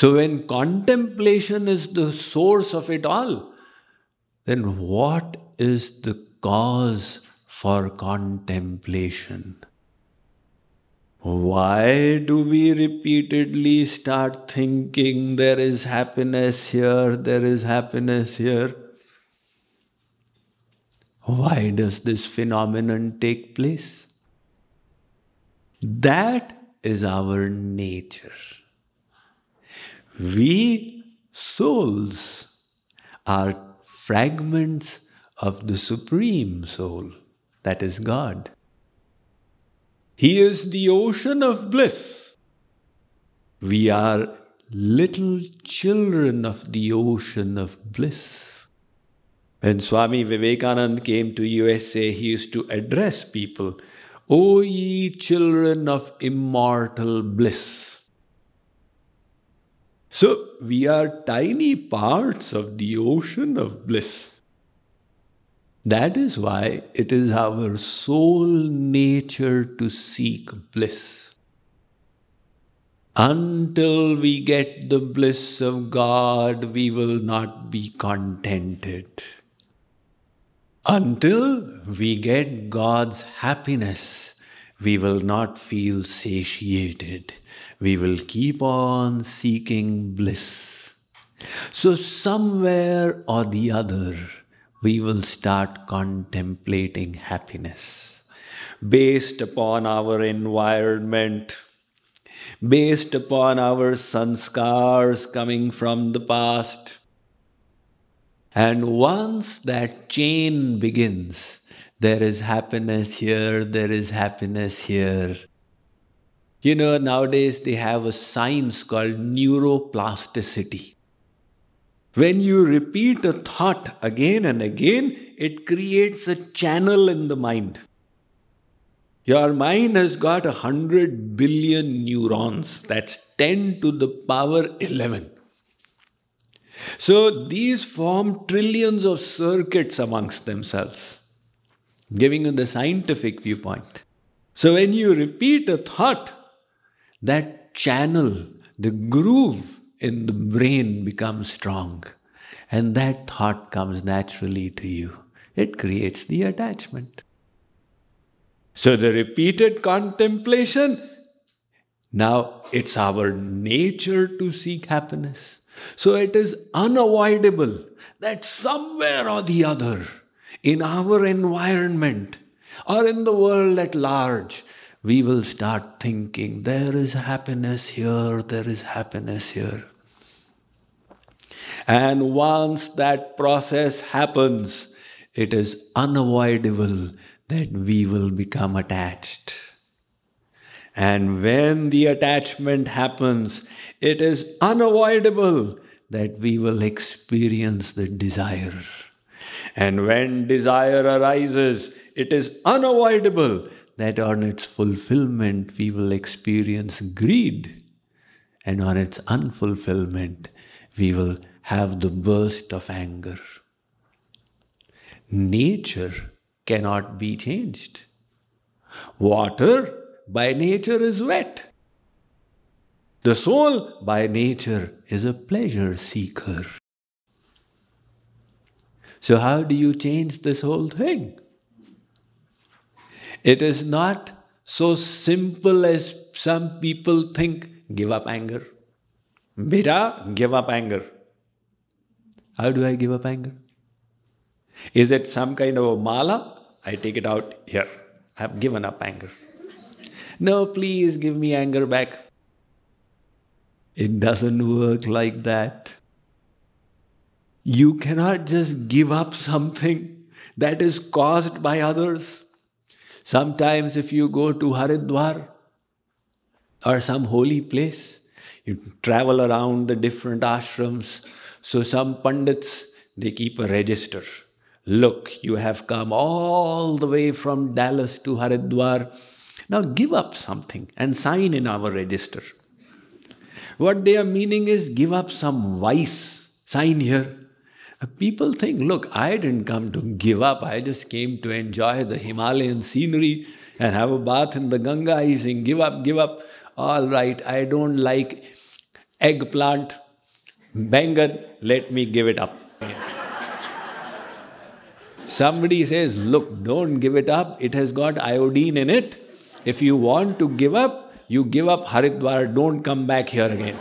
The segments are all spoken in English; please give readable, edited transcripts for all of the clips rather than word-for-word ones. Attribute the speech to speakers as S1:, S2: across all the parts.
S1: So when contemplation is the source of it all, then what is the cause for contemplation? Why do we repeatedly start thinking there is happiness here, there is happiness here? Why does this phenomenon take place? That is our nature. We souls are fragments of the Supreme Soul, that is God. He is the ocean of bliss. We are little children of the ocean of bliss. When Swami Vivekananda came to USA, he used to address people, "O ye children of immortal bliss." So we are tiny parts of the ocean of bliss. That is why it is our soul nature to seek bliss. Until we get the bliss of God, we will not be contented. Until we get God's happiness, we will not feel satiated. We will keep on seeking bliss. So somewhere or the other, we will start contemplating happiness based upon our environment, based upon our sanskars coming from the past. And once that chain begins, there is happiness here, there is happiness here. You know, nowadays they have a science called neuroplasticity. When you repeat a thought again and again, it creates a channel in the mind. Your mind has got 100 billion neurons. That's 10 to the power 11. So these form trillions of circuits amongst themselves, giving you the scientific viewpoint. So when you repeat a thought, that channel, the groove in the brain becomes strong, and that thought comes naturally to you. It creates the attachment. So the repeated contemplation, now it's our nature to seek happiness. So it is unavoidable that somewhere or the other, in our environment or in the world at large, we will start thinking, there is happiness here, there is happiness here. And once that process happens, it is unavoidable that we will become attached. And when the attachment happens, it is unavoidable that we will experience the desire. And when desire arises, it is unavoidable that on its fulfillment we will experience greed. And on its unfulfillment, we will have the burst of anger. Nature cannot be changed. Water by nature is wet. The soul by nature is a pleasure seeker. So how do you change this whole thing? It is not so simple as some people think. Give up anger. Beta, give up anger. How do I give up anger? Is it some kind of a mala? I take it out here. I have given up anger. No, please give me anger back. It doesn't work like that. You cannot just give up something that is caused by others. Sometimes if you go to Haridwar or some holy place, you travel around the different ashrams. So some pandits, they keep a register. Look, you have come all the way from Dallas to Haridwar. Now give up something and sign in our register. What they are meaning is give up some vice. Sign here. People think, look, I didn't come to give up. I just came to enjoy the Himalayan scenery and have a bath in the Ganga. He's saying, give up, give up. All right, I don't like eggplant, bangan, let me give it up. Somebody says, look, don't give it up. It has got iodine in it. If you want to give up, you give up Haridwar. Don't come back here again.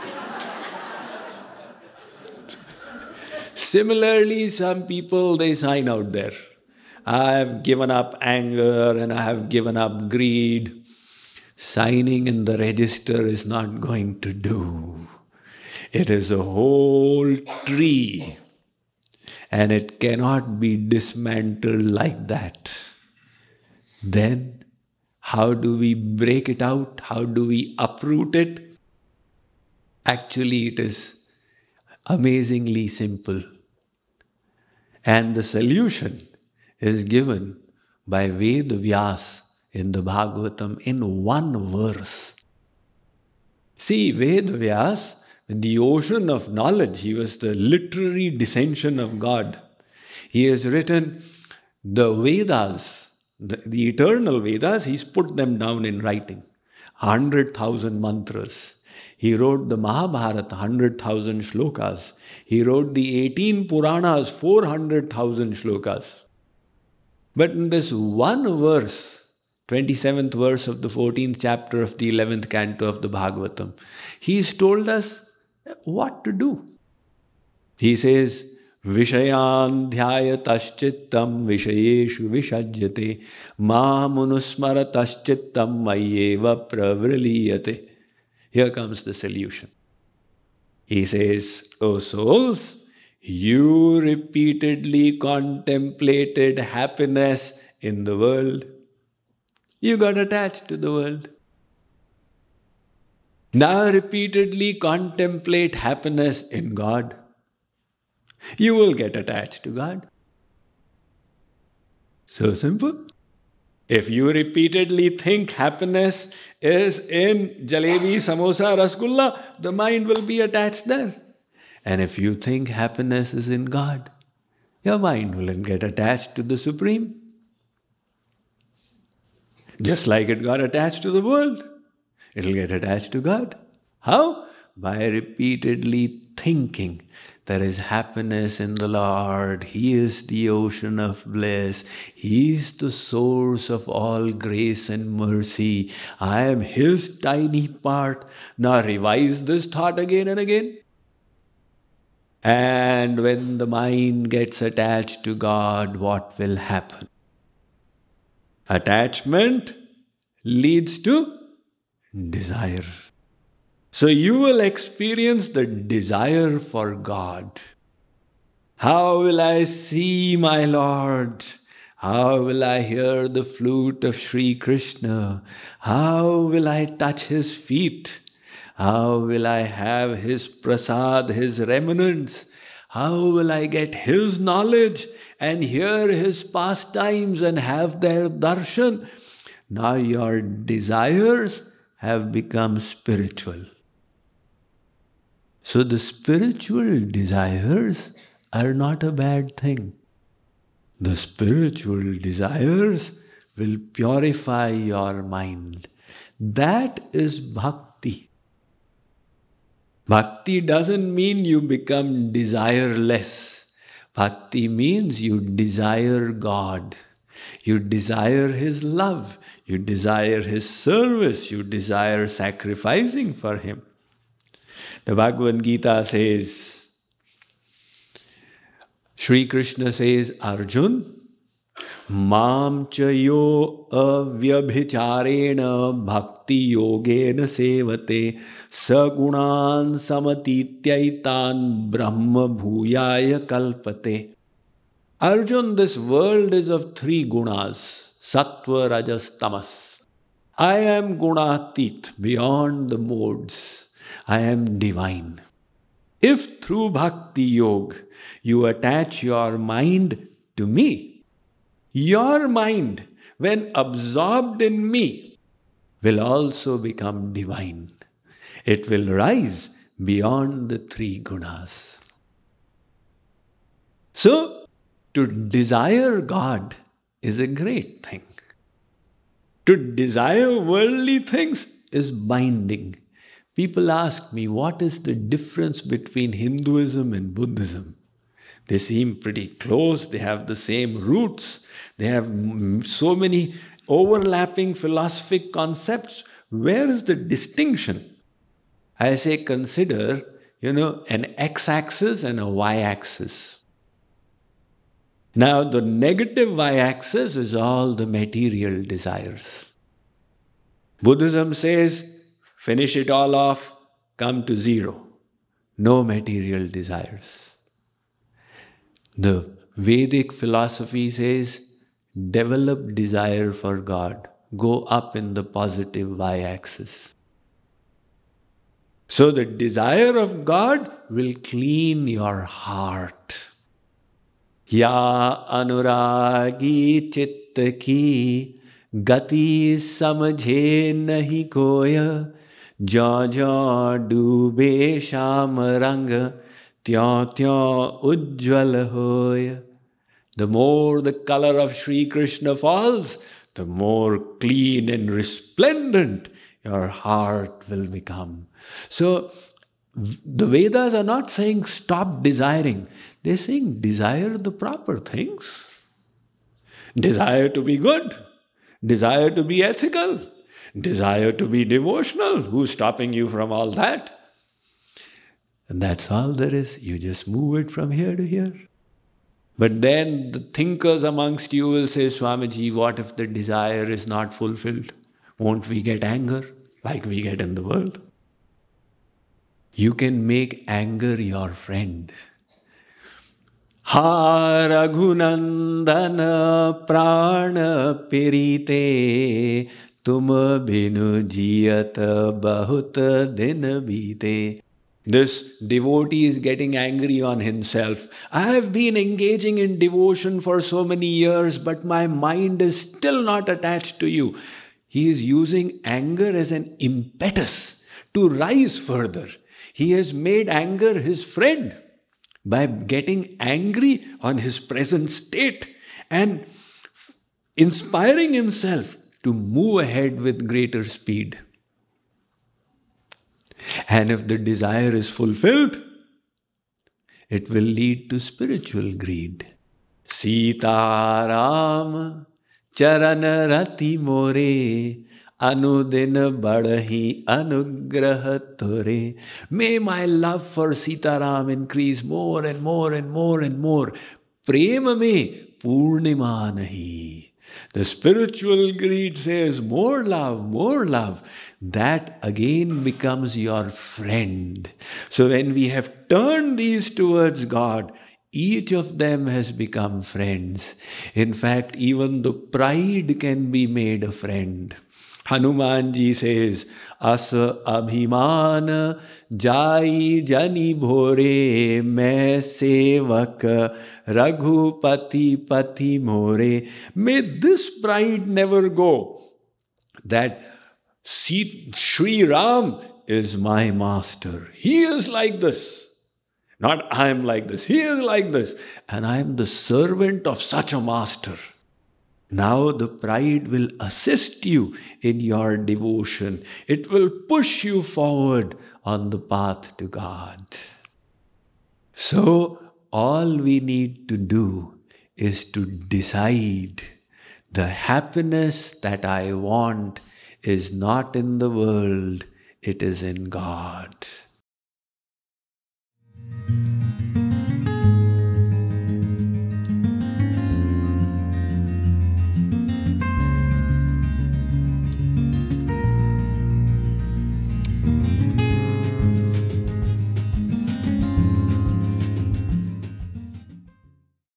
S1: Similarly, some people, they sign out there. I have given up anger and I have given up greed. Signing in the register is not going to do. It is a whole tree. And it cannot be dismantled like that. Then, how do we break it out? How do we uproot it? Actually, it is amazingly simple. And the solution is given by Ved Vyas in the Bhagavatam in one verse. See, Ved Vyas, the ocean of knowledge, he was the literary descension of God. He has written the Vedas, the eternal Vedas, he's put them down in writing. 100,000 mantras. He wrote the Mahabharata, 100,000 shlokas. He wrote the 18 Puranas, 400,000 shlokas. But in this one verse, 27th verse of the 14th chapter of the 11th canto of the Bhagavatam, he's told us what to do. He says, Vishayan dhyayataschittam vishayeshu vishajyate mahamunusmarataschittam mayeva pravriliyate. Here comes the solution. He says, O souls, you repeatedly contemplated happiness in the world. You got attached to the world. Now repeatedly contemplate happiness in God. You will get attached to God. So simple. If you repeatedly think happiness is in jalebi, samosa, rasgulla, the mind will be attached there. And if you think happiness is in God, your mind will get attached to the Supreme. Just like it got attached to the world. It will get attached to God. How? By repeatedly thinking there is happiness in the Lord. He is the ocean of bliss. He is the source of all grace and mercy. I am His tiny part. Now revise this thought again and again. And when the mind gets attached to God, what will happen? Attachment leads to desire. So you will experience the desire for God. How will I see my Lord? How will I hear the flute of Sri Krishna? How will I touch His feet? How will I have His prasad, His remnants? How will I get His knowledge and hear His pastimes and have their darshan? Now your desires have become spiritual. So the spiritual desires are not a bad thing. The spiritual desires will purify your mind. That is bhakti. Bhakti doesn't mean you become desireless. Bhakti means you desire God. You desire His love. You desire His service. You desire sacrificing for Him. The Bhagavad Gita says, Sri Krishna says, Arjun, Mam chayo avyabhicharena bhakti yogena sevate sagunan samatityaitan brahma bhuyaya kalpate. Arjun, this world is of three gunas, sattva, rajas, tamas. I am gunatit, beyond the modes. I am divine. If through bhakti yoga you attach your mind to me, your mind, when absorbed in me, will also become divine. It will rise beyond the three gunas. So, to desire God is a great thing. To desire worldly things is binding. People ask me, what is the difference between Hinduism and Buddhism? They seem pretty close, they have the same roots, they have so many overlapping philosophic concepts. Where is the distinction? I say consider, an x-axis and a y-axis. Now the negative y-axis is all the material desires. Buddhism says, finish it all off, come to zero. No material desires. The Vedic philosophy says, develop desire for God. Go up in the positive y-axis. So the desire of God will clean your heart. Ya anuragi chitta ki gati samjhe nahi koya ja ja dube sham rang tyon tyon ujjwal hoya. The more the color of Sri Krishna falls, the more clean and resplendent your heart will become. So, the Vedas are not saying stop desiring. They're saying desire the proper things. Desire to be good. Desire to be ethical. Desire to be devotional. Who's stopping you from all that? And that's all there is. You just move it from here to here. But then the thinkers amongst you will say, Swamiji, what if the desire is not fulfilled? Won't we get anger like we get in the world? You can make anger your friend. Ha Raghunandana prana pirite tum binu jiyat bahut din bite. This devotee is getting angry on himself. I have been engaging in devotion for so many years, but my mind is still not attached to you. He is using anger as an impetus to rise further. He has made anger his friend by getting angry on his present state and inspiring himself to move ahead with greater speed. And if the desire is fulfilled, it will lead to spiritual greed. Sita Ram Charan Rati More Anudin Badahi Anugrah Tore. May my love for Sita Ram increase more and more and more and more. Prema me Purnima nahi. The spiritual greed says more love, more love. That again becomes your friend. So when we have turned these towards God, each of them has become friends. In fact, even the pride can be made a friend. Hanumanji says, Asa abhiman jai jani bhore main sevak raghupati pati more. May this pride never go, that Sri Ram is my master. He is like this. Not I am like this. He is like this. And I am the servant of such a master. Now the pride will assist you in your devotion. It will push you forward on the path to God. So all we need to do is to decide the happiness that I want is not in the world, it is in God.